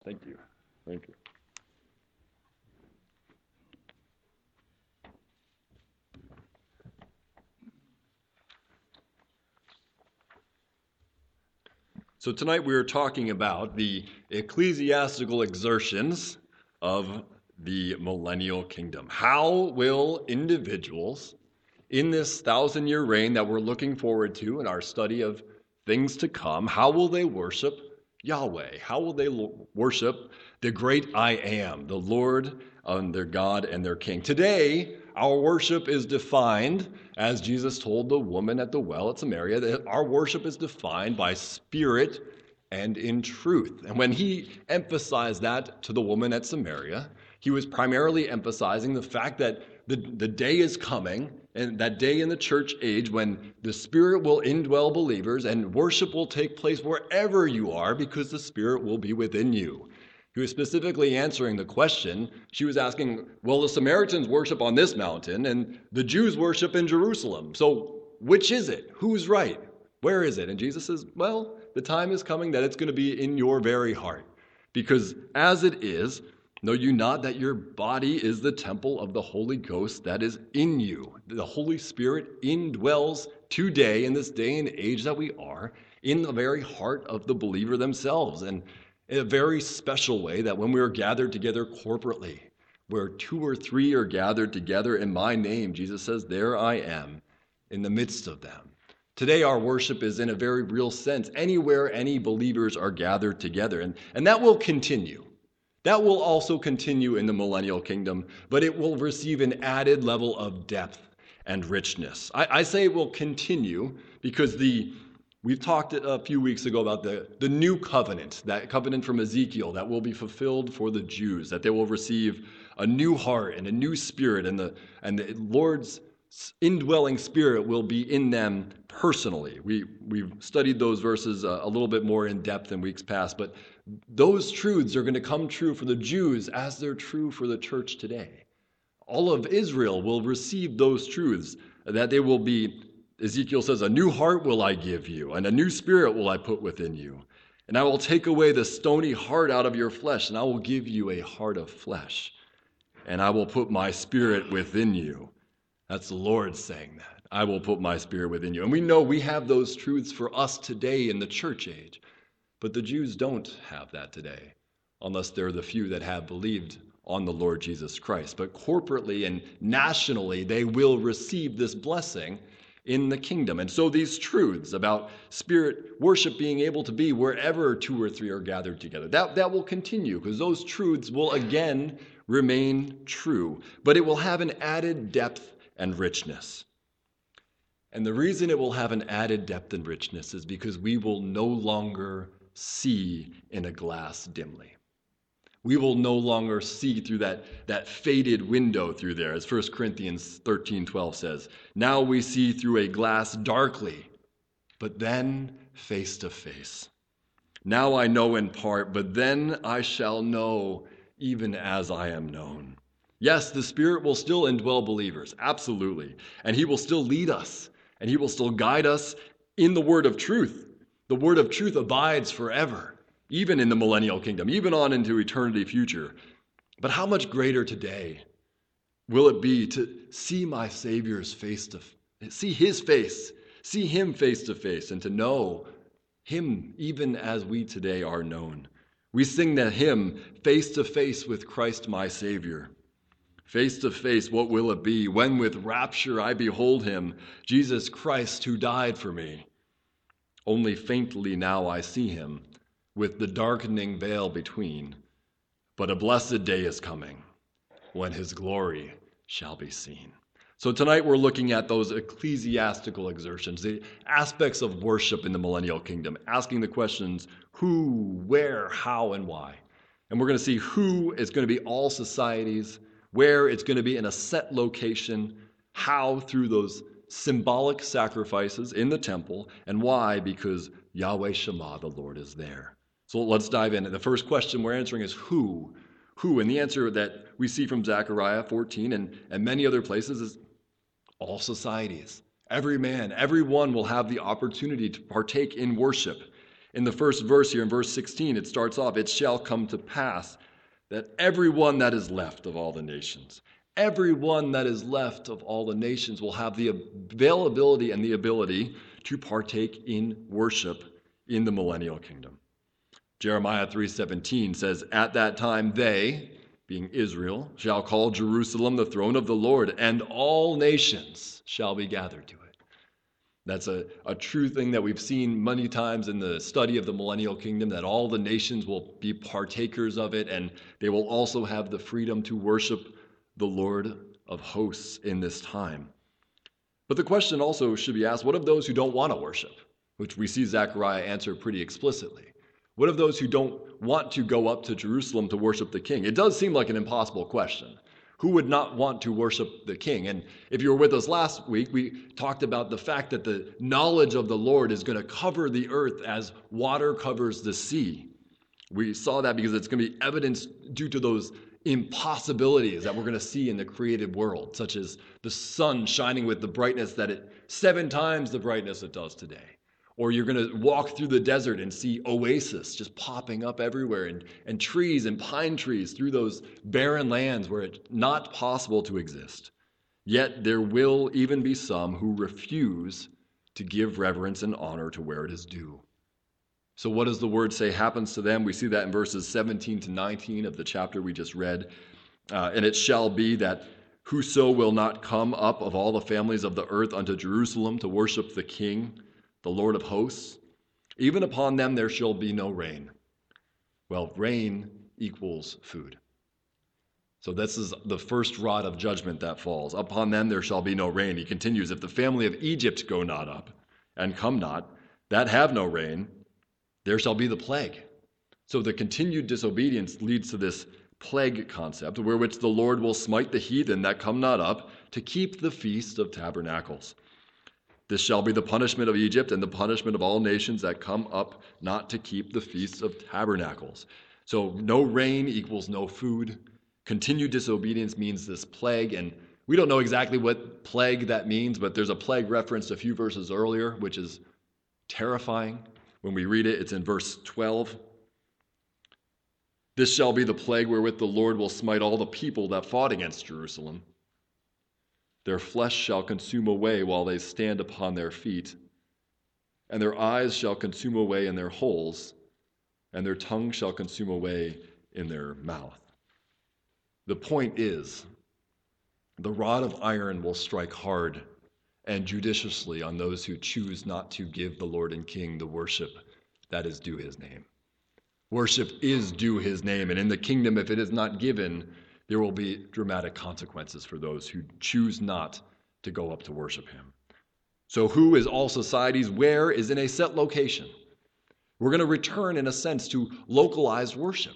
Thank you. Thank you. So tonight we are talking about the ecclesiastical exertions of the millennial kingdom. How will individuals in this 1,000-year reign that we're looking forward to in our study of things to come, how will they worship Yahweh? How will they worship the great I Am, the Lord and their God and their King? Today, our worship is defined, as Jesus told the woman at the well at Samaria, that our worship is defined by spirit and in truth. And when he emphasized that to the woman at Samaria, he was primarily emphasizing the fact that the day is coming, and that day in the church age when the Spirit will indwell believers and worship will take place wherever you are because the Spirit will be within you. He was specifically answering the question. She was asking, well, the Samaritans worship on this mountain and the Jews worship in Jerusalem. So which is it? Who's right? Where is it? And Jesus says, well, the time is coming that it's going to be in your very heart. Because as it is, know you not that your body is the temple of the Holy Ghost that is in you? The Holy Spirit indwells today, in this day and age that we are, in the very heart of the believer themselves. And in a very special way, that when we are gathered together corporately, where 2 or 3 are gathered together in my name, Jesus says, there I am in the midst of them. Today, our worship is in a very real sense anywhere any believers are gathered together. And that will continue. That will also continue in the millennial kingdom, but it will receive an added level of depth and richness. I say it will continue because we've talked a few weeks ago about the new covenant, that covenant from Ezekiel that will be fulfilled for the Jews, that they will receive a new heart and a new spirit, and the Lord's indwelling spirit will be in them personally. We've studied those verses a little bit more in depth in weeks past, but those truths are going to come true for the Jews as they're true for the church today. All of Israel will receive those truths, that they will be, Ezekiel says, a new heart will I give you, and a new spirit will I put within you. And I will take away the stony heart out of your flesh, and I will give you a heart of flesh. And I will put my spirit within you. That's the Lord saying that. I will put my spirit within you. And we know we have those truths for us today in the church age. But the Jews don't have that today, unless they're the few that have believed on the Lord Jesus Christ. But corporately and nationally, they will receive this blessing in the kingdom. And so these truths about spirit worship being able to be wherever 2 or 3 are gathered together, that will continue, because those truths will again remain true. But it will have an added depth and richness. And the reason it will have an added depth and richness is because we will no longer see in a glass dimly. We will no longer see through that faded window through there, as 1 Corinthians 13:12 says. Now we see through a glass darkly, but then face to face. Now I know in part, but then I shall know even as I am known. Yes, the Spirit will still indwell believers, absolutely. And He will still lead us, and He will still guide us in the word of truth. The word of truth abides forever, even in the millennial kingdom, even on into eternity future. But how much greater today will it be to see my Savior's see His face, see Him face to face, and to know Him even as we today are known. We sing that hymn, face to face with Christ my Savior. Face to face, what will it be when with rapture I behold Him, Jesus Christ who died for me? Only faintly now I see Him, with the darkening veil between. But a blessed day is coming, when His glory shall be seen. So tonight we're looking at those ecclesiastical exertions, the aspects of worship in the millennial kingdom, asking the questions who, where, how, and why. And we're going to see who is going to be all societies, where it's going to be in a set location, how through those symbolic sacrifices in the temple, and why, because Yahweh Shema, the Lord, is there. So let's dive in. And the first question we're answering is who? Who? And the answer that we see from Zechariah 14 and many other places is all societies. Every man, everyone will have the opportunity to partake in worship. In the first verse here, in verse 16, it starts off, "It shall come to pass that everyone that is left of all the nations," everyone that is left of all the nations will have the availability and the ability to partake in worship in the millennial kingdom. Jeremiah 3:17 says, "At that time they," being Israel, "shall call Jerusalem the throne of the Lord, and all nations shall be gathered to it." That's a true thing that we've seen many times in the study of the millennial kingdom, that all the nations will be partakers of it, and they will also have the freedom to worship the Lord of hosts in this time. But the question also should be asked, what of those who don't want to worship? Which we see Zechariah answer pretty explicitly. What of those who don't want to go up to Jerusalem to worship the king? It does seem like an impossible question. Who would not want to worship the king? And if you were with us last week, we talked about the fact that the knowledge of the Lord is going to cover the earth as water covers the sea. We saw that because it's going to be evidence due to those impossibilities that we're going to see in the created world, such as the sun shining with the brightness that it 7 times the brightness it does today. Or you're going to walk through the desert and see oasis just popping up everywhere, and trees and pine trees through those barren lands where it's not possible to exist. Yet there will even be some who refuse to give reverence and honor to where it is due. So what does the word say happens to them? We see that in verses 17 to 19 of the chapter we just read. "And it shall be that whoso will not come up of all the families of the earth unto Jerusalem to worship the King, the Lord of hosts, even upon them there shall be no rain." Well, rain equals food. So this is the first rod of judgment that falls. "Upon them there shall be no rain." He continues, "If the family of Egypt go not up, and come not, that have no rain, there shall be the plague." So the continued disobedience leads to this plague concept, wherewith the Lord will smite the heathen that come not up to keep the feast of tabernacles. "This shall be the punishment of Egypt and the punishment of all nations that come up not to keep the feasts of tabernacles." So no rain equals no food. Continued disobedience means this plague, and we don't know exactly what plague that means, but there's a plague referenced a few verses earlier, which is terrifying. When we read it, it's in verse 12. "This shall be the plague wherewith the Lord will smite all the people that fought against Jerusalem. Their flesh shall consume away while they stand upon their feet, and their eyes shall consume away in their holes, and their tongue shall consume away in their mouth." The point is, the rod of iron will strike hard and judiciously on those who choose not to give the Lord and King the worship that is due his name. Worship is due his name, and in the kingdom, if it is not given, there will be dramatic consequences for those who choose not to go up to worship him. So who is all societies? Where is in a set location. We're going to return, in a sense, to localized worship.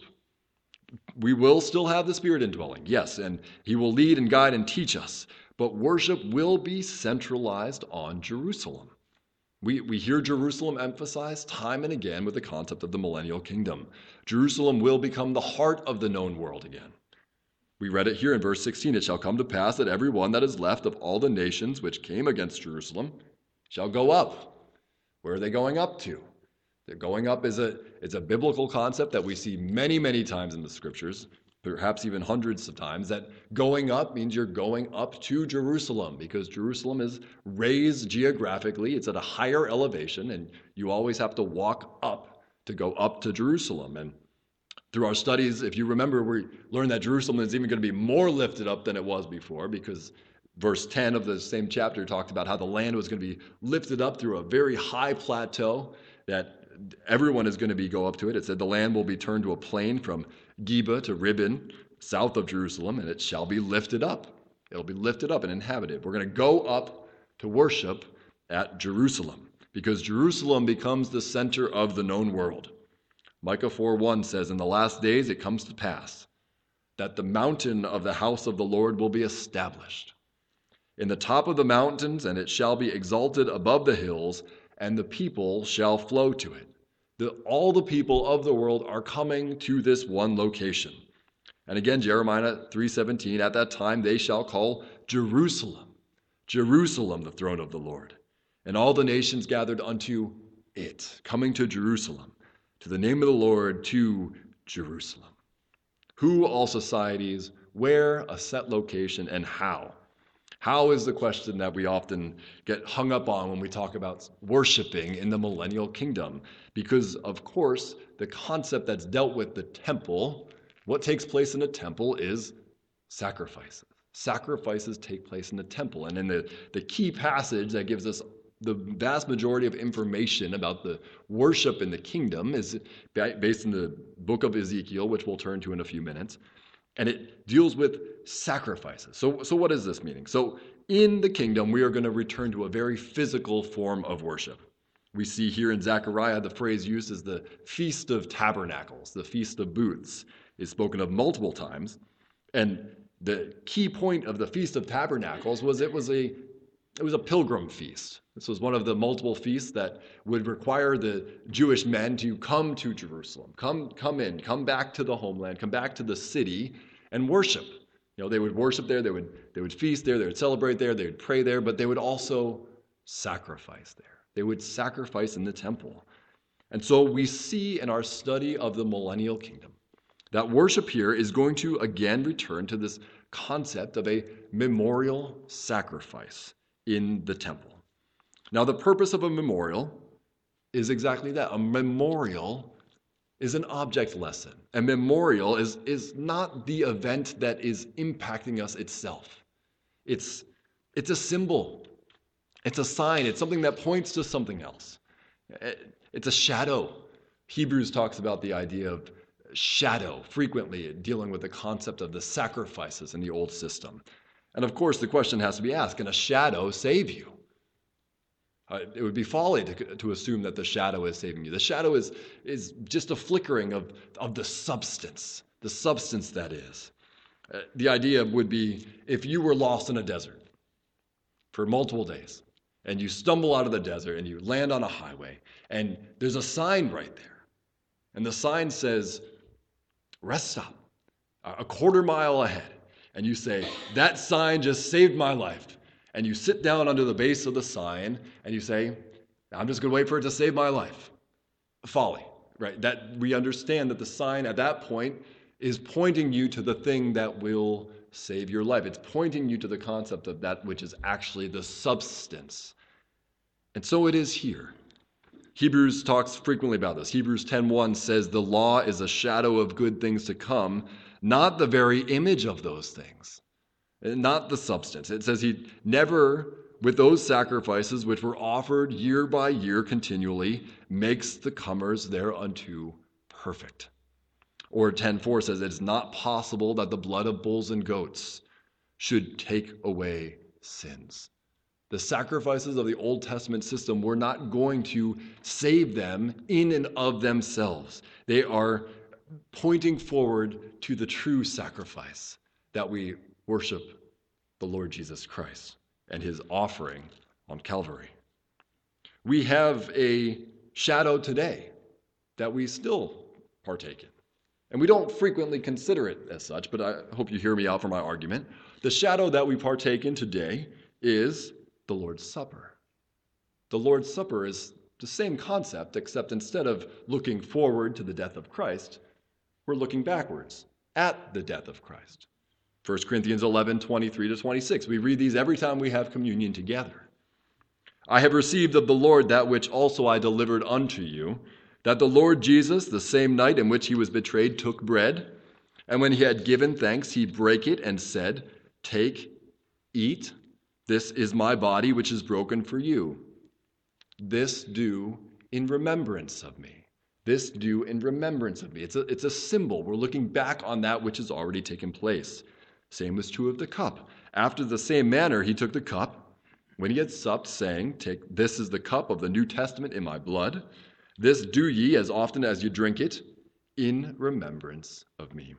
We will still have the Spirit indwelling, yes, and he will lead and guide and teach us, but worship will be centralized on Jerusalem. We hear Jerusalem emphasized time and again with the concept of the millennial kingdom. Jerusalem will become the heart of the known world again. We read it here in verse 16. "It shall come to pass that every one that is left of all the nations which came against Jerusalem shall go up." Where are they going up to? They're going up is a biblical concept that we see many, many times in the scriptures, perhaps even hundreds of times, that going up means you're going up to Jerusalem, because Jerusalem is raised geographically. It's at a higher elevation, and you always have to walk up to go up to Jerusalem. And through our studies, if you remember, we learned that Jerusalem is even going to be more lifted up than it was before, because verse 10 of the same chapter talked about how the land was going to be lifted up through a very high plateau that everyone is going to go up to it. It said the land will be turned to a plain from Geba to Ribbon, south of Jerusalem, and it shall be lifted up. It'll be lifted up and inhabited. We're going to go up to worship at Jerusalem, because Jerusalem becomes the center of the known world. Micah 4:1 says, "In the last days it comes to pass that the mountain of the house of the Lord will be established in the top of the mountains, and it shall be exalted above the hills, and the people shall flow to it." All the people of the world are coming to this one location. And again, Jeremiah 3:17, "At that time they shall call Jerusalem, Jerusalem, the throne of the Lord, and all the nations gathered unto it, coming to Jerusalem, to the name of the Lord, to Jerusalem. Who, all societies, where, a set location, and how? How is the question that we often get hung up on when we talk about worshiping in the millennial kingdom. Because, of course, the concept that's dealt with the temple, what takes place in a temple is sacrifices. Sacrifices take place in the temple. And in the key passage that gives us the vast majority of information about the worship in the kingdom is based in the book of Ezekiel, which we'll turn to in a few minutes. And it deals with sacrifices. So what is this meaning? So in the kingdom, we are going to return to a very physical form of worship. We see here in Zechariah, the phrase used is the Feast of Tabernacles, the Feast of Booths, is spoken of multiple times. And the key point of the Feast of Tabernacles was it was a pilgrim feast. This was one of the multiple feasts that would require the Jewish men to come to Jerusalem, come back to the homeland, come back to the city and worship. They would worship there, they would feast there, they would celebrate there, they would pray there, but they would also sacrifice there. They would sacrifice in the temple. And so we see in our study of the millennial kingdom that worship here is going to again return to this concept of a memorial sacrifice in the temple. Now, the purpose of a memorial is exactly that. A memorial is an object lesson. A memorial is not the event that is impacting us itself. It's a symbol. It's a sign. It's something that points to something else. It's a shadow. Hebrews talks about the idea of shadow frequently, dealing with the concept of the sacrifices in the old system. And of course, the question has to be asked, can a shadow save you? It would be folly to assume that the shadow is saving you. The shadow is just a flickering of the substance that is. The idea would be if you were lost in a desert for multiple days, and you stumble out of the desert and you land on a highway, and there's a sign right there. And the sign says, rest stop, a quarter mile ahead. And you say, that sign just saved my life. And you sit down under the base of the sign and you say, I'm just going to wait for it to save my life. Folly, right? That we understand that the sign at that point is pointing you to the thing that will save your life. It's pointing you to the concept of that which is actually the substance. And so it is here. Hebrews talks frequently about this. Hebrews 10:1 says the law is a shadow of good things to come, not the very image of those things. Not the substance. It says he never, with those sacrifices which were offered year by year continually, makes the comers thereunto perfect. Or 10:4 says it's not possible that the blood of bulls and goats should take away sins. The sacrifices of the Old Testament system were not going to save them in and of themselves. They are pointing forward to the true sacrifice that we worship the Lord Jesus Christ and his offering on Calvary. We have a shadow today that we still partake in. And we don't frequently consider it as such, but I hope you hear me out for my argument. The shadow that we partake in today is the Lord's Supper. The Lord's Supper is the same concept, except instead of looking forward to the death of Christ, we're looking backwards at the death of Christ. 1 Corinthians 11:23-26. We read these every time we have communion together. I have received of the Lord that which also I delivered unto you, that the Lord Jesus, the same night in which he was betrayed, took bread, and when he had given thanks, he brake it and said, take, eat, this is my body which is broken for you. This do in remembrance of me. This do in remembrance of me. It's a symbol. We're looking back on that which has already taken place. Same was true of the cup. After the same manner, he took the cup when he had supped, saying, take, this is the cup of the New Testament in my blood. This do ye as often as you drink it in remembrance of me.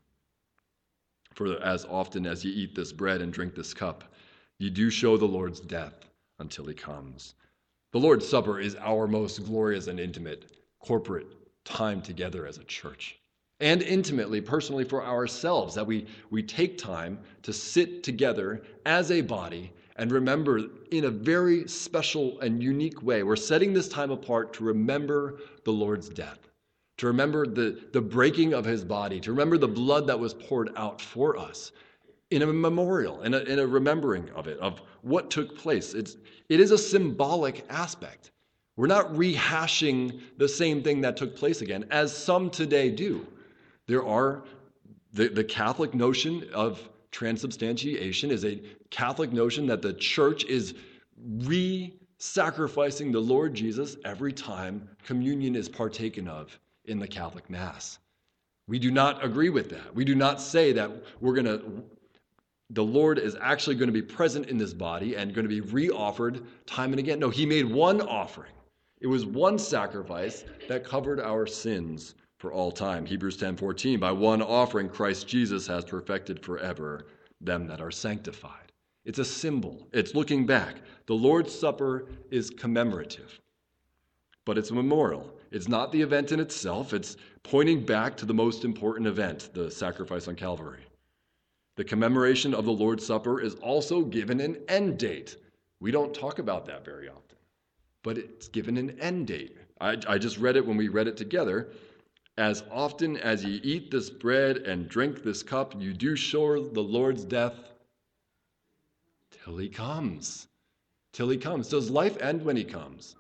For as often as ye eat this bread and drink this cup, ye do show the Lord's death until he comes. The Lord's Supper is our most glorious and intimate corporate time together as a church. And intimately, personally for ourselves, that we take time to sit together as a body and remember in a very special and unique way. We're setting this time apart to remember the Lord's death, to remember the breaking of his body, to remember the blood that was poured out for us in a memorial, in a remembering of it, of what took place. It is a symbolic aspect. We're not rehashing the same thing that took place again, as some today do. There are the Catholic notion of transubstantiation is a Catholic notion that the church is re-sacrificing the Lord Jesus every time communion is partaken of in the Catholic Mass. We do not agree with that. We do not say that the Lord is actually going to be present in this body and going to be re-offered time and again. No, he made one offering. It was one sacrifice that covered our sins for all time. Hebrews 10:14, by one offering Christ Jesus has perfected forever them that are sanctified. It's a symbol. It's looking back. The Lord's Supper is commemorative, but it's a memorial. It's not the event in itself. It's pointing back to the most important event, the sacrifice on Calvary. The commemoration of the Lord's Supper is also given an end date. We don't talk about that very often, but it's given an end date. I just read it when we read it together. As often as ye eat this bread and drink this cup, you do show the Lord's death till he comes. Till he comes. Does life end when he comes?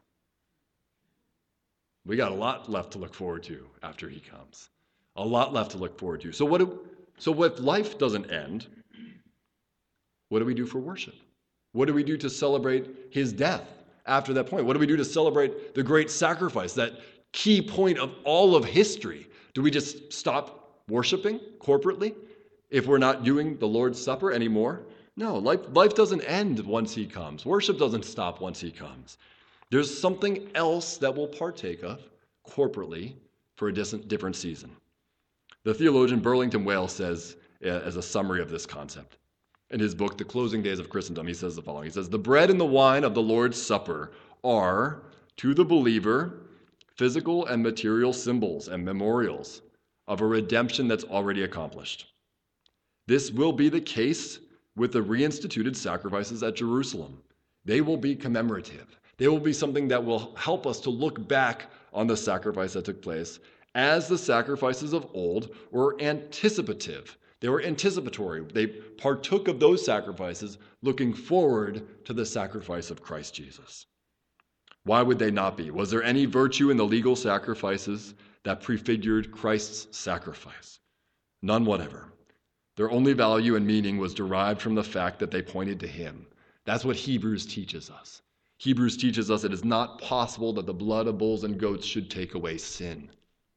We got a lot left to look forward to after he comes. A lot left to look forward to. So if life doesn't end, what do we do for worship? What do we do to celebrate his death after that point? What do we do to celebrate the great sacrifice, that key point of all of history? Do we just stop worshiping corporately if we're not doing the Lord's Supper anymore? No, life doesn't end once he comes. Worship doesn't stop once he comes. There's something else that we'll partake of corporately for a different season. The theologian Burlington Wales says, as a summary of this concept, in his book, The Closing Days of Christendom, he says the following. He says, the bread and the wine of the Lord's Supper are, to the believer, physical and material symbols and memorials of a redemption that's already accomplished. This will be the case with the reinstituted sacrifices at Jerusalem. They will be commemorative. They will be something that will help us to look back on the sacrifice that took place, as the sacrifices of old were anticipative. They were anticipatory. They partook of those sacrifices looking forward to the sacrifice of Christ Jesus. Why would they not be? Was there any virtue in the legal sacrifices that prefigured Christ's sacrifice? None whatever. Their only value and meaning was derived from the fact that they pointed to him. That's what Hebrews teaches us. Hebrews teaches us it is not possible that the blood of bulls and goats should take away sin.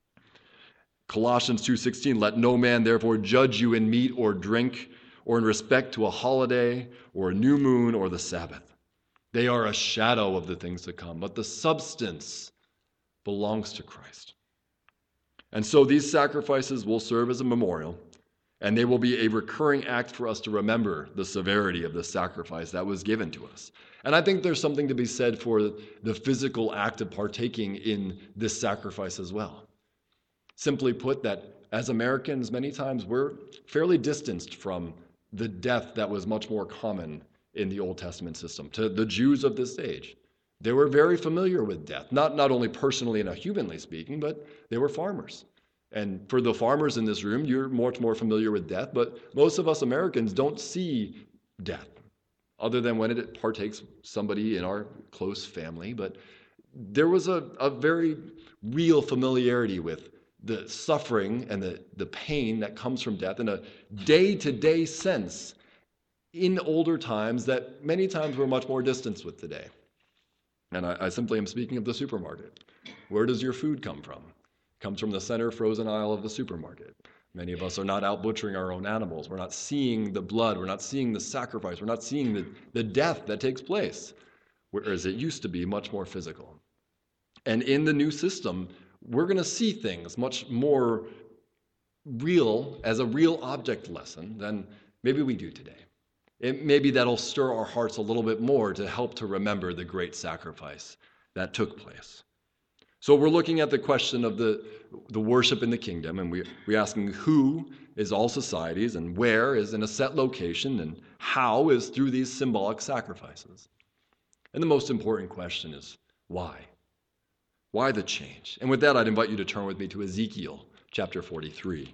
Colossians 2:16, let no man therefore judge you in meat or drink, or in respect to a holiday, or a new moon, or the Sabbath. They are a shadow of the things to come, but the substance belongs to Christ. And so these sacrifices will serve as a memorial, and they will be a recurring act for us to remember the severity of the sacrifice that was given to us. And I think there's something to be said for the physical act of partaking in this sacrifice as well. Simply put, that as Americans, many times we're fairly distanced from the death that was much more common in the Old Testament system. To the Jews of this age, they were very familiar with death, not only personally and humanly speaking, but they were farmers. And for the farmers in this room, you're much more familiar with death, but most of us Americans don't see death, other than when it partakes somebody in our close family. But there was a very real familiarity with the suffering and the pain that comes from death in a day-to-day sense in older times that many times we're much more distanced with today. And I simply am speaking of the supermarket. Where does your food come from? It comes from the center frozen aisle of the supermarket. Many of us are not out butchering our own animals. We're not seeing the blood. We're not seeing the sacrifice. We're not seeing the death that takes place, whereas it used to be much more physical. And in the new system, we're going to see things much more real as a real object lesson than maybe we do today. Maybe that'll stir our hearts a little bit more to help to remember the great sacrifice that took place. So we're looking at the question of the worship in the kingdom, and we're asking who is all societies, and where is in a set location, and how is through these symbolic sacrifices. And the most important question is why? Why the change? And with that, I'd invite you to turn with me to Ezekiel chapter 43.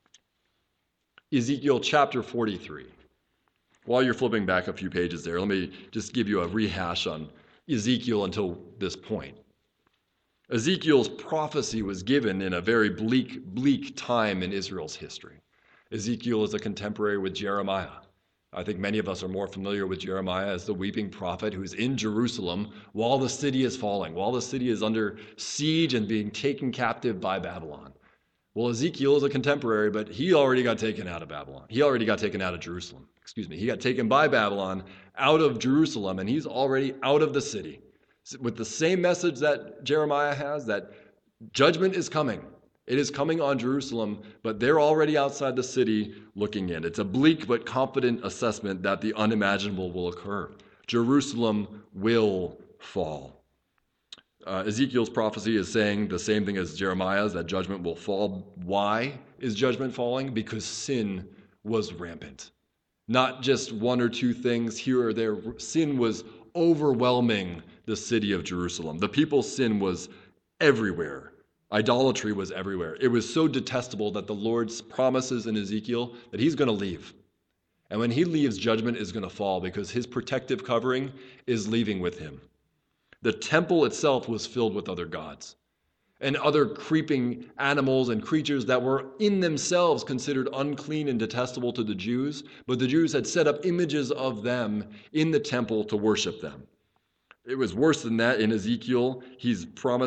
Ezekiel chapter 43. While you're flipping back a few pages there, let me just give you a rehash on Ezekiel until this point. Ezekiel's prophecy was given in a very bleak time in Israel's history. Ezekiel is a contemporary with Jeremiah. I think many of us are more familiar with Jeremiah as the weeping prophet who's in Jerusalem while the city is falling, while the city is under siege and being taken captive by Babylon. Well, Ezekiel is a contemporary, but he already got taken out of Babylon. He already got taken out of Jerusalem. He got taken by Babylon out of Jerusalem, and he's already out of the city. With the same message that Jeremiah has, that judgment is coming. It is coming on Jerusalem, but they're already outside the city looking in. It's a bleak but confident assessment that the unimaginable will occur. Jerusalem will fall. Ezekiel's prophecy is saying the same thing as Jeremiah's, that judgment will fall. Why is judgment falling? Because sin was rampant. Not just one or two things here or there. Sin was overwhelming the city of Jerusalem. The people's sin was everywhere. Idolatry was everywhere. It was so detestable that the Lord promises in Ezekiel that he's going to leave. And when he leaves, judgment is going to fall because his protective covering is leaving with him. The temple itself was filled with other gods and other creeping animals and creatures that were in themselves considered unclean and detestable to the Jews, but the Jews had set up images of them in the temple to worship them. It was worse than that. In Ezekiel, he's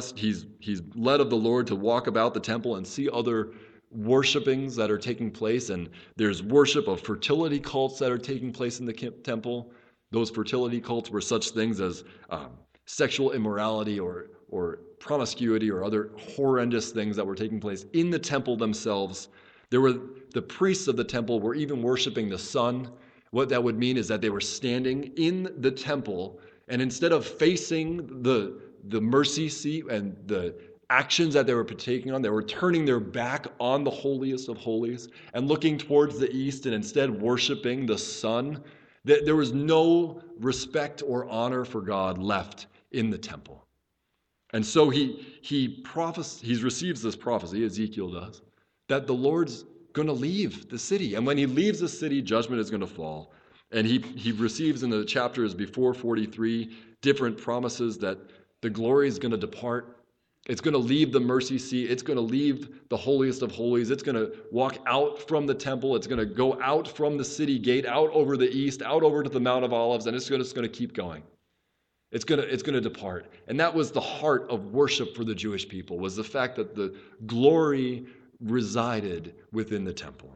led of the Lord to walk about the temple and see other worshipings that are taking place, and there's worship of fertility cults that are taking place in the temple. Those fertility cults were such things as sexual immorality or promiscuity or other horrendous things that were taking place in the temple themselves. The priests of the temple were even worshiping the sun. What that would mean is that they were standing in the temple, and instead of facing the mercy seat and the actions that they were partaking on, they were turning their back on the holiest of holies and looking towards the east and instead worshiping the sun. There was no respect or honor for God left in the temple. And so he receives this prophecy, Ezekiel does, that the Lord's going to leave the city. And when he leaves the city, judgment is going to fall. And he receives in the chapters before 43 different promises that the glory is going to depart. It's going to leave the mercy seat. It's going to leave the holiest of holies. It's going to walk out from the temple. It's going to go out from the city gate, out over the east, out over to the Mount of Olives, and it's going to keep going. It's going to depart. And that was the heart of worship for the Jewish people, was the fact that the glory resided within the temple.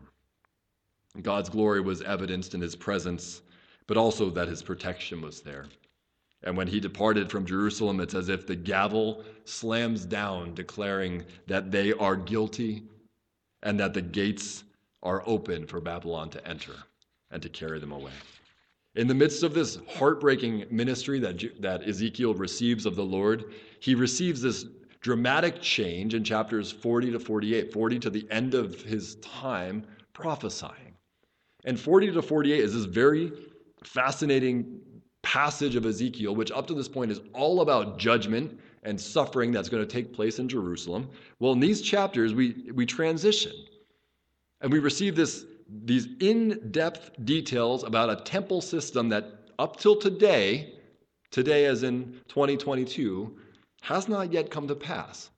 God's glory was evidenced in his presence, but also that his protection was there. And when he departed from Jerusalem, it's as if the gavel slams down, declaring that they are guilty and that the gates are open for Babylon to enter and to carry them away. In the midst of this heartbreaking ministry that Ezekiel receives of the Lord, he receives this dramatic change in chapters 40 to 48, 40 to the end of his time prophesying. And 40 to 48 is this very fascinating passage of Ezekiel, which up to this point is all about judgment and suffering that's going to take place in Jerusalem. Well, in these chapters, we transition, and we receive these in-depth details about a temple system that up till today as in 2022, has not yet come to pass.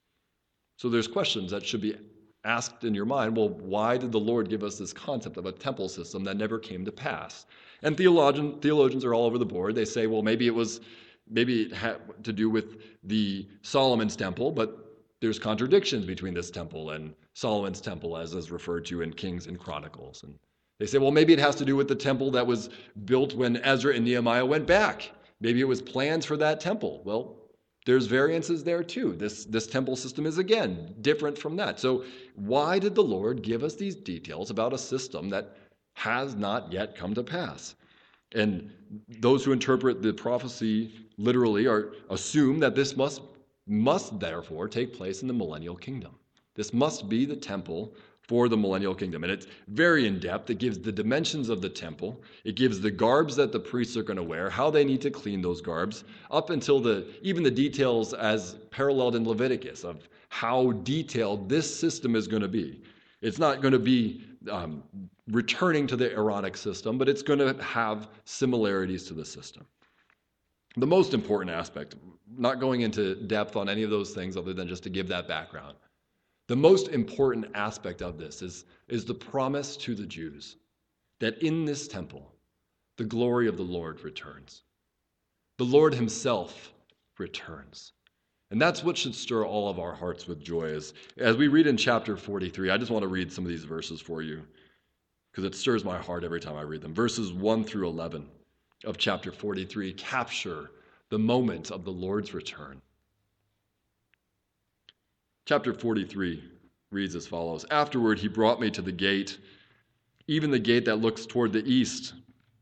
So there's questions that should be asked in your mind. Well, why did the Lord give us this concept of a temple system that never came to pass? And theologians are all over the board. They say, well, maybe it had to do with the Solomon's temple, but there's contradictions between this temple and Solomon's temple, as is referred to in Kings and Chronicles. And they say, well, maybe it has to do with the temple that was built when Ezra and Nehemiah went back. Maybe it was plans for that temple. Well, there's variances there too. This temple system is, again, different from that. So why did the Lord give us these details about a system that has not yet come to pass? And those who interpret the prophecy literally assume that this must must therefore take place in the millennial kingdom. This must be the temple for the millennial kingdom. And it's very in-depth. It gives the dimensions of the temple. It gives the garbs that the priests are going to wear, how they need to clean those garbs, up until even the details as paralleled in Leviticus of how detailed this system is going to be. It's not going to be returning to the Aaronic system, but it's going to have similarities to the system. The most important aspect, not going into depth on any of those things other than just to give that background, the most important aspect of this is the promise to the Jews that in this temple, the glory of the Lord returns. The Lord himself returns. And that's what should stir all of our hearts with joy. As we read in chapter 43, I just want to read some of these verses for you because it stirs my heart every time I read them. Verses 1 through 11 of chapter 43 capture the moment of the Lord's return. Chapter 43 reads as follows. Afterward, he brought me to the gate, even the gate that looks toward the east.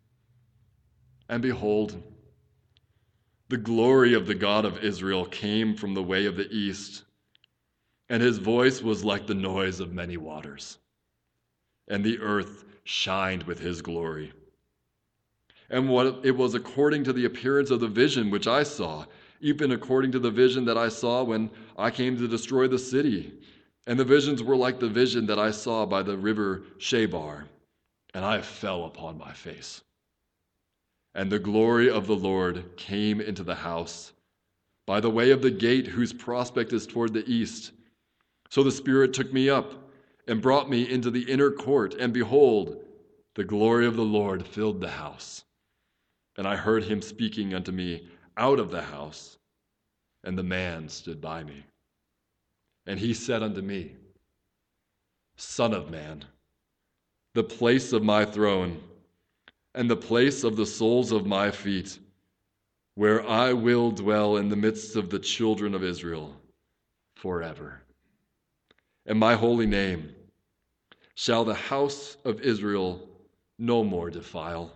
And behold, the glory of the God of Israel came from the way of the east, and his voice was like the noise of many waters, and the earth shined with his glory. And it was according to the appearance of the vision which I saw, even according to the vision that I saw when I came to destroy the city. And the visions were like the vision that I saw by the river Shebar, and I fell upon my face. And the glory of the Lord came into the house by the way of the gate whose prospect is toward the east. So the Spirit took me up and brought me into the inner court, and behold, the glory of the Lord filled the house. And I heard him speaking unto me out of the house, and the man stood by me. And he said unto me, Son of man, the place of my throne, and the place of the soles of my feet, where I will dwell in the midst of the children of Israel forever. And my holy name shall the house of Israel no more defile.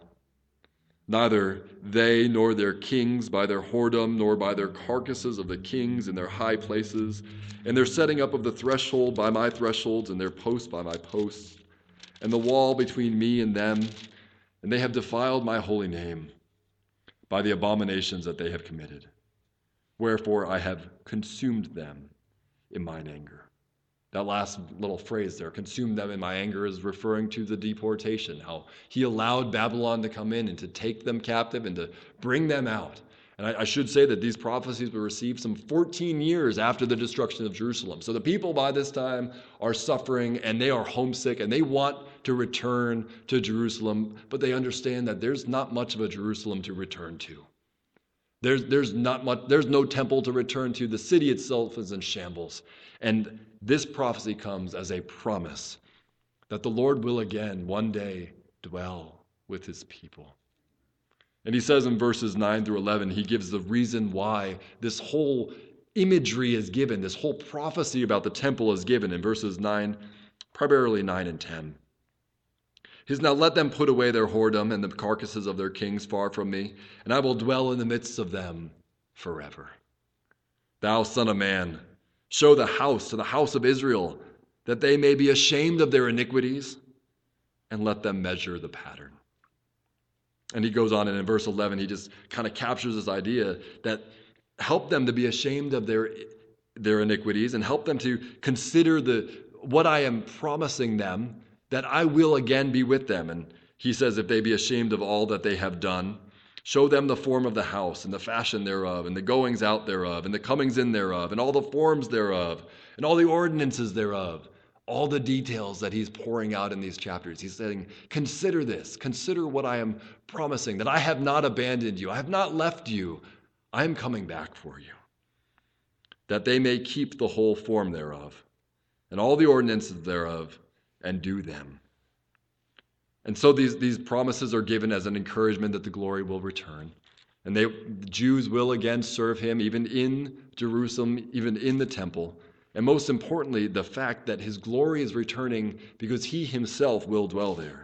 Neither they nor their kings by their whoredom, nor by their carcasses of the kings in their high places, and their setting up of the threshold by my thresholds, and their posts by my posts, and the wall between me and them, and they have defiled my holy name by the abominations that they have committed. Wherefore I have consumed them in mine anger. That last little phrase there, consumed them in my anger, is referring to the deportation, how he allowed Babylon to come in and to take them captive and to bring them out. And I should say that these prophecies were received some 14 years after the destruction of Jerusalem. So the people by this time are suffering and they are homesick and they want to return to Jerusalem, but they understand that there's not much of a Jerusalem to return to. There's no temple to return to. The city itself is in shambles. And this prophecy comes as a promise that the Lord will again one day dwell with his people. And he says in verses 9 through 11, he gives the reason why this whole imagery is given, this whole prophecy about the temple is given in verses 9, primarily 9 and 10. He says, Now let them put away their whoredom and the carcasses of their kings far from me, and I will dwell in the midst of them forever. Thou son of man, show the house to the house of Israel, that they may be ashamed of their iniquities, and let them measure the pattern. And he goes on, and in verse 11, he just kind of captures this idea that help them to be ashamed of their iniquities and help them to consider what I am promising them, that I will again be with them. And he says, if they be ashamed of all that they have done, show them the form of the house and the fashion thereof and the goings out thereof and the comings in thereof and all the forms thereof and all the ordinances thereof. All the details that he's pouring out in these chapters. He's saying, consider this. Consider what I am promising, that I have not abandoned you. I have not left you. I am coming back for you, that they may keep the whole form thereof and all the ordinances thereof and do them. And so these promises are given as an encouragement that the glory will return. And the Jews will again serve him, even in Jerusalem, even in the temple. And most importantly, the fact that his glory is returning because he himself will dwell there.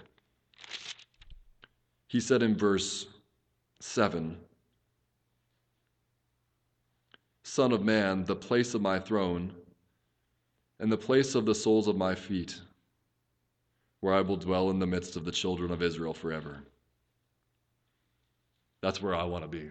He said in verse 7, Son of Man, the place of my throne and the place of the soles of my feet, where I will dwell in the midst of the children of Israel forever. That's where I want to be.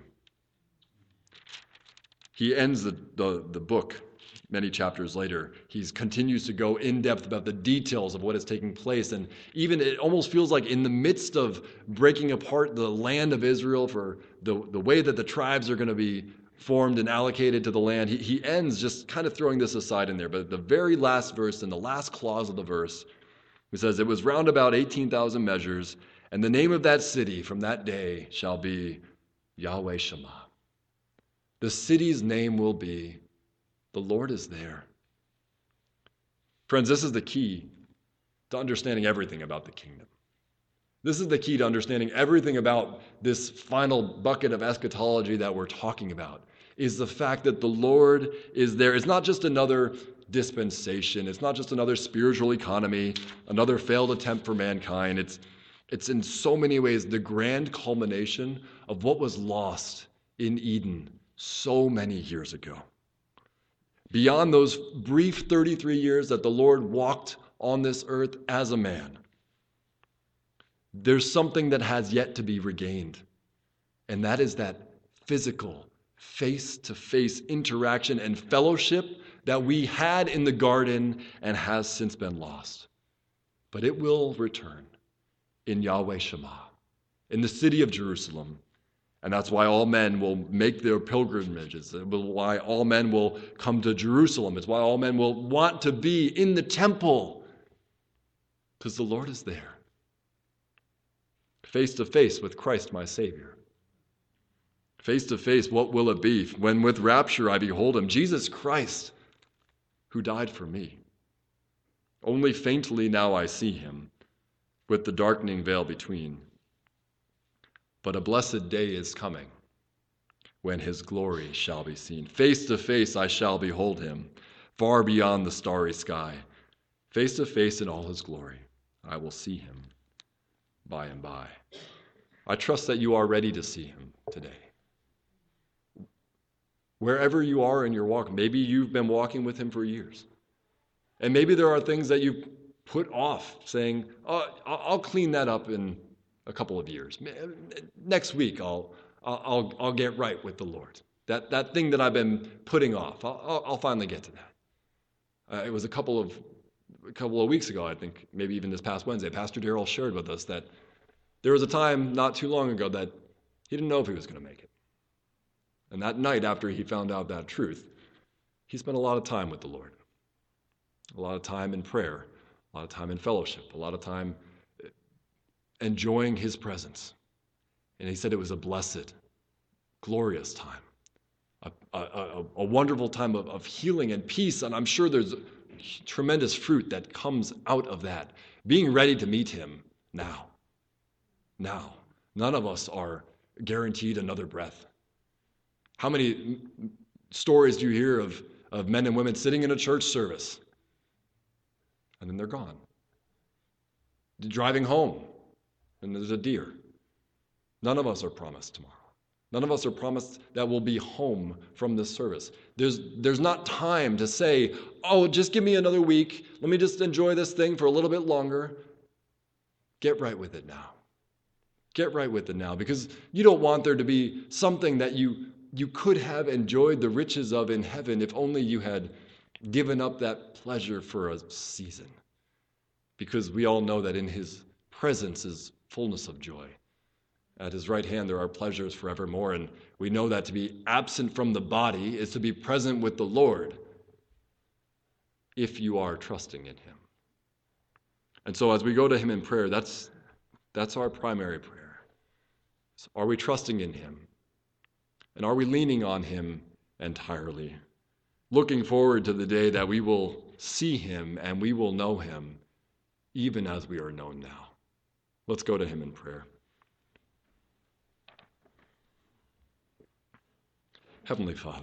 He ends the book many chapters later. He continues to go in depth about the details of what is taking place. And even it almost feels like in the midst of breaking apart the land of Israel for the way that the tribes are going to be formed and allocated to the land, he ends just kind of throwing this aside in there. But the very last verse and the last clause of the verse, he says, it was round about 18,000 measures, and the name of that city from that day shall be Yahweh Shammah. The city's name will be, the Lord is there. Friends, this is the key to understanding everything about the kingdom. This is the key to understanding everything about this final bucket of eschatology that we're talking about, is the fact that the Lord is there. It's not just another dispensation. It's not just another spiritual economy, another failed attempt for mankind. It's in so many ways the grand culmination of what was lost in Eden so many years ago. Beyond those brief 33 years that the Lord walked on this earth as a man, there's something that has yet to be regained, and that is that physical, face-to-face interaction and fellowship that we had in the garden and has since been lost. But it will return in Yahweh Shammah, in the city of Jerusalem. And that's why all men will make their pilgrimages. It's why all men will come to Jerusalem. It's why all men will want to be in the temple, because the Lord is there, face to face with Christ my Savior. Face to face, what will it be when with rapture I behold him? Jesus Christ, who died for me. Only faintly now I see him, with the darkening veil between. But a blessed day is coming, when his glory shall be seen. Face to face I shall behold him, far beyond the starry sky. Face to face in all his glory, I will see him by and by. I trust that you are ready to see him today. Wherever you are in your walk, maybe you've been walking with him for years. And maybe there are things that you've put off, saying, oh, I'll clean that up in a couple of years. Next week, I'll get right with the Lord. That thing that I've been putting off, I'll finally get to that. It was a couple of weeks ago, I think, maybe even this past Wednesday, Pastor Darrell shared with us that there was a time not too long ago that he didn't know if he was going to make it. And that night, after he found out that truth, he spent a lot of time with the Lord. A lot of time in prayer, a lot of time in fellowship, a lot of time enjoying his presence. And he said it was a blessed, glorious time, a wonderful time of healing and peace. And I'm sure there's tremendous fruit that comes out of that. Being ready to meet him now. Now. None of us are guaranteed another breath. How many stories do you hear of men and women sitting in a church service and then they're gone? Driving home and there's a deer. None of us are promised tomorrow. None of us are promised that we'll be home from this service. There's not time to say, oh, just give me another week. Let me just enjoy this thing for a little bit longer. Get right with it now. Get right with it now, because you don't want there to be something that you could have enjoyed the riches of in heaven if only you had given up that pleasure for a season. Because we all know that in his presence is fullness of joy. At his right hand there are pleasures forevermore, and we know that to be absent from the body is to be present with the Lord if you are trusting in him. And so as we go to him in prayer, that's our primary prayer. So are we trusting in him? And are we leaning on him entirely? Looking forward to the day that we will see him and we will know him even as we are known now. Let's go to him in prayer. Heavenly Father,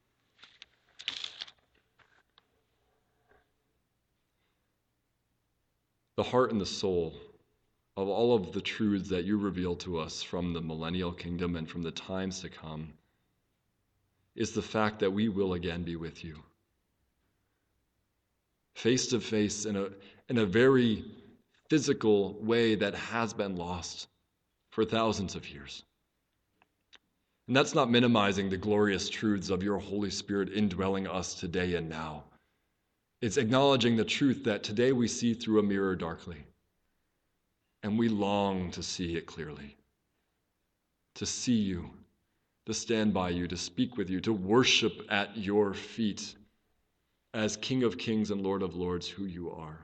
the heart and the soul of all of the truths that you reveal to us from the millennial kingdom and from the times to come is the fact that we will again be with you, face to face in a very physical way that has been lost for thousands of years. And that's not minimizing the glorious truths of your Holy Spirit indwelling us today and now. It's acknowledging the truth that today we see through a mirror darkly, and we long to see it clearly, to see you, to stand by you, to speak with you, to worship at your feet as King of Kings and Lord of Lords, who you are.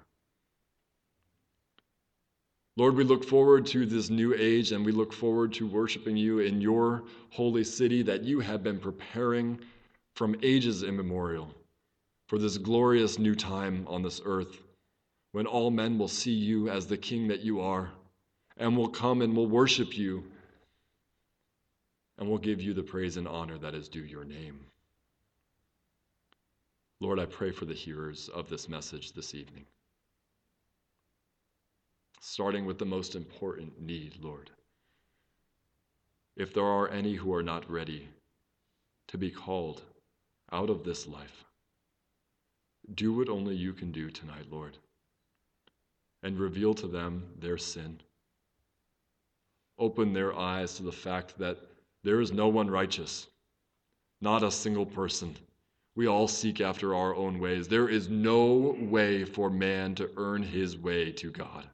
Lord, we look forward to this new age, and we look forward to worshiping you in your holy city that you have been preparing from ages immemorial for this glorious new time on this earth when all men will see you as the King that you are and will come and will worship you and will give you the praise and honor that is due your name. Lord, I pray for the hearers of this message this evening, starting with the most important need, Lord. If there are any who are not ready to be called out of this life, do what only you can do tonight, Lord, and reveal to them their sin. Open their eyes to the fact that there is no one righteous, not a single person. We all seek after our own ways. There is no way for man to earn his way to God.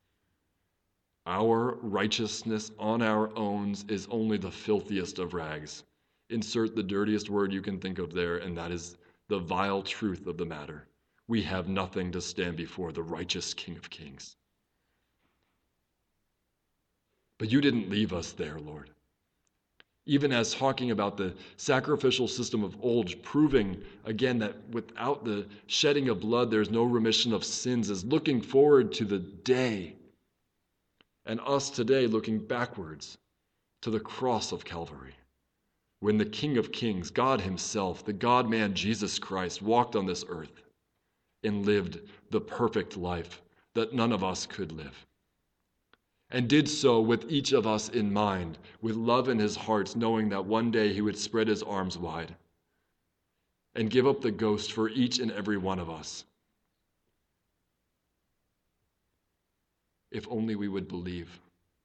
Our righteousness on our own is only the filthiest of rags. Insert the dirtiest word you can think of there, and that is the vile truth of the matter. We have nothing to stand before the righteous King of Kings. But you didn't leave us there, Lord. Even as talking about the sacrificial system of old, proving again that without the shedding of blood, there's no remission of sins, is looking forward to the day, and us today looking backwards to the cross of Calvary, when the King of Kings, God himself, the God-man Jesus Christ, walked on this earth and lived the perfect life that none of us could live, and did so with each of us in mind, with love in his heart, knowing that one day he would spread his arms wide and give up the ghost for each and every one of us. If only we would believe.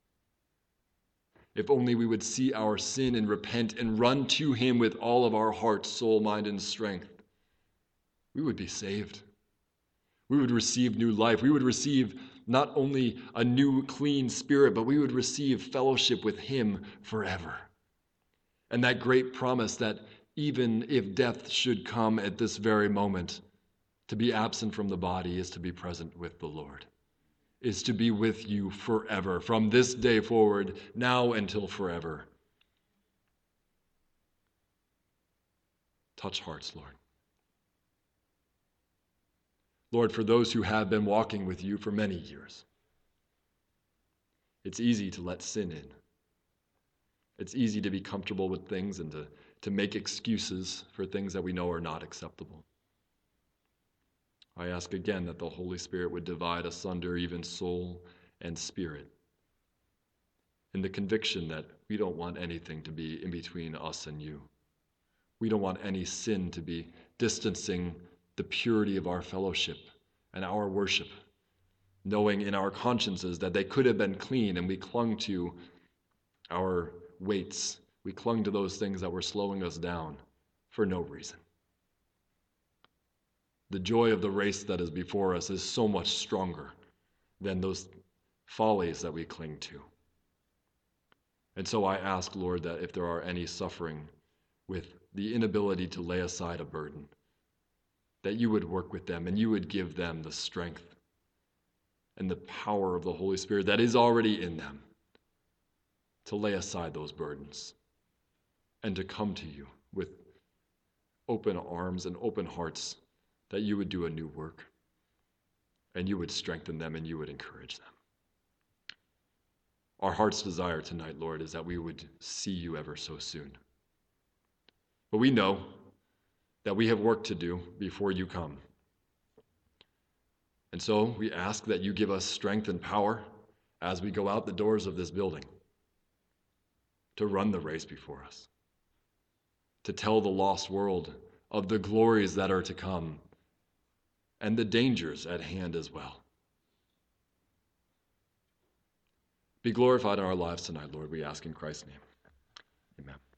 If only we would see our sin and repent and run to him with all of our heart, soul, mind, and strength, we would be saved. We would receive new life. We would receive not only a new, clean spirit, but we would receive fellowship with him forever. And that great promise that even if death should come at this very moment, to be absent from the body is to be present with the Lord, is to be with you forever, from this day forward, now until forever. Touch hearts, Lord. Lord, for those who have been walking with you for many years, it's easy to let sin in. It's easy to be comfortable with things and to make excuses for things that we know are not acceptable. I ask again that the Holy Spirit would divide asunder even soul and spirit, in the conviction that we don't want anything to be in between us and you. We don't want any sin to be distancing the purity of our fellowship and our worship, knowing in our consciences that they could have been clean, and we clung to our weights. We clung to those things that were slowing us down for no reason. The joy of the race that is before us is so much stronger than those follies that we cling to. And so I ask, Lord, that if there are any suffering with the inability to lay aside a burden, that you would work with them and you would give them the strength and the power of the Holy Spirit that is already in them to lay aside those burdens and to come to you with open arms and open hearts, that you would do a new work and you would strengthen them and you would encourage them. Our heart's desire tonight, Lord, is that we would see you ever so soon. But we know that we have work to do before you come. And so we ask that you give us strength and power as we go out the doors of this building to run the race before us, to tell the lost world of the glories that are to come and the dangers at hand as well. Be glorified in our lives tonight, Lord, we ask in Christ's name. Amen.